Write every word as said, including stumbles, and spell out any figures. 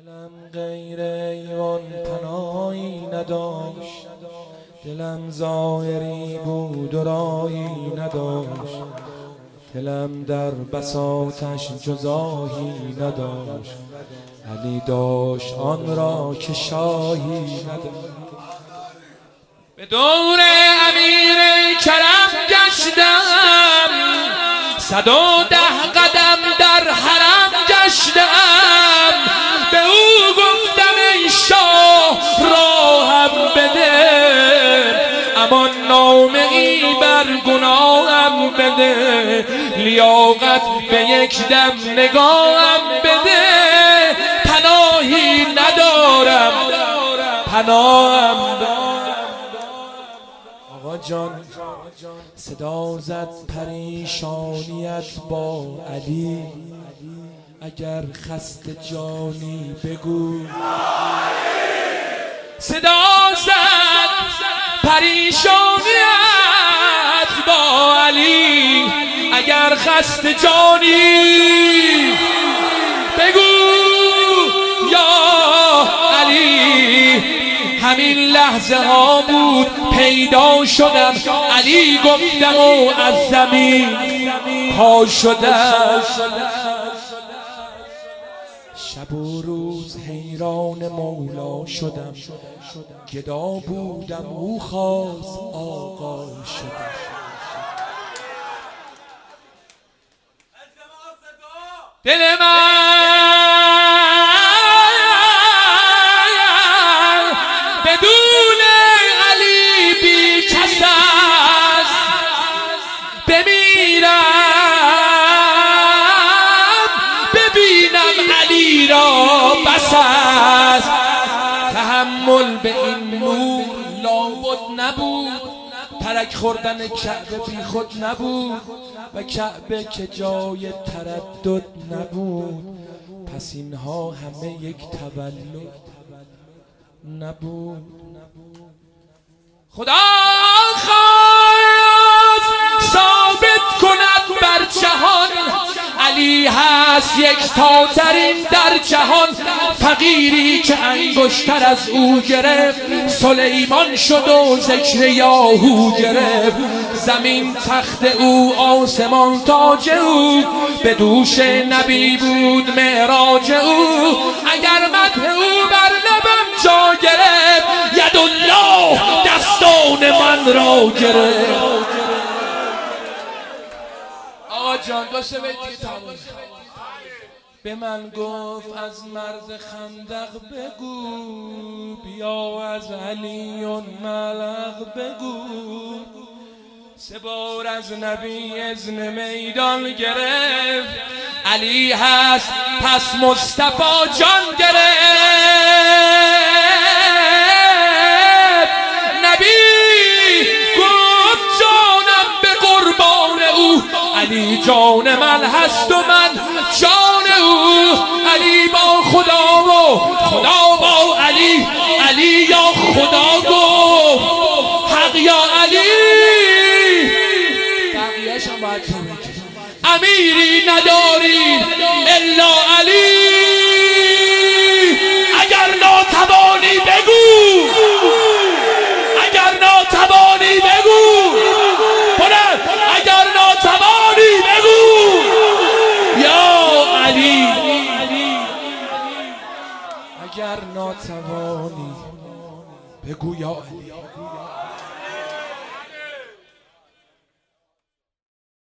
دلم غیر ایوان پناهی نداشت، دلم ظاهری بود و رایی نداشت، دلم در بساطش جزایی نداشت، علی داشت آن را که شاهی نداشت. به دور امیر کرم گشتم، صد و ده قدم در حرم گشتم، به او گفتم ای شاه راهم بده، اما نامه ای بر گناهم بده، لیاقت به یک دم نگاهم بده، پناهی ندارم پناهم بده. آقا جان صدا زد پریشانیت با علی، اگر خسته جانی بگو. صدا زد پریشانیت با علی، اگر خسته جانی بگو یا علی. همین لحظه ها بود پیدا شدم، علی گفتم و از زمین پا شدم. شب و روز حیران مولا شدم، گدا بودم او خواست آقا شدم. دل من بدون علی بی کس است، بمیرم ببینم علی را بس است. تحمل به این نور لابد نبود، ترک خوردن کعبه بی خود نبود و کعبه که جای تردد نبود، پس اینها همه یک تولد نبود. خدا خواست ثابت کند بر جهان، علی هست یک تاترین در جهان. فقیری که انگشتر از او گرفت، سلیمان شد و ذکر یاهو گرفت. زمین تخت او، آسمان تاج او، به دوش نبی بود معراج او. اگر مدح او بر لبم جا گرفت، یدالله دستان من را گرفت. آقا جان دو سه بیت تموم. به من گفت از مرد خندق بگو، بیا از علی ملق بگو. سه بار از نبی اذن میدان گرفت، علی هست پس مصطفی جان گرفت. نبی گفت جانم به قربان او، علی جان من هست و من جان او. علی با خدا و خدا با علی، علی یا خدا گفت حق یا علی. بقیه‌اش هم باید تو بگی. امیری نداری الا علی، اگر ناتوانی بگو، اگر ناتوانی بگو، بلند اگر ناتوانی بگو یا علی. اگر ناتوانی بگو یا علی.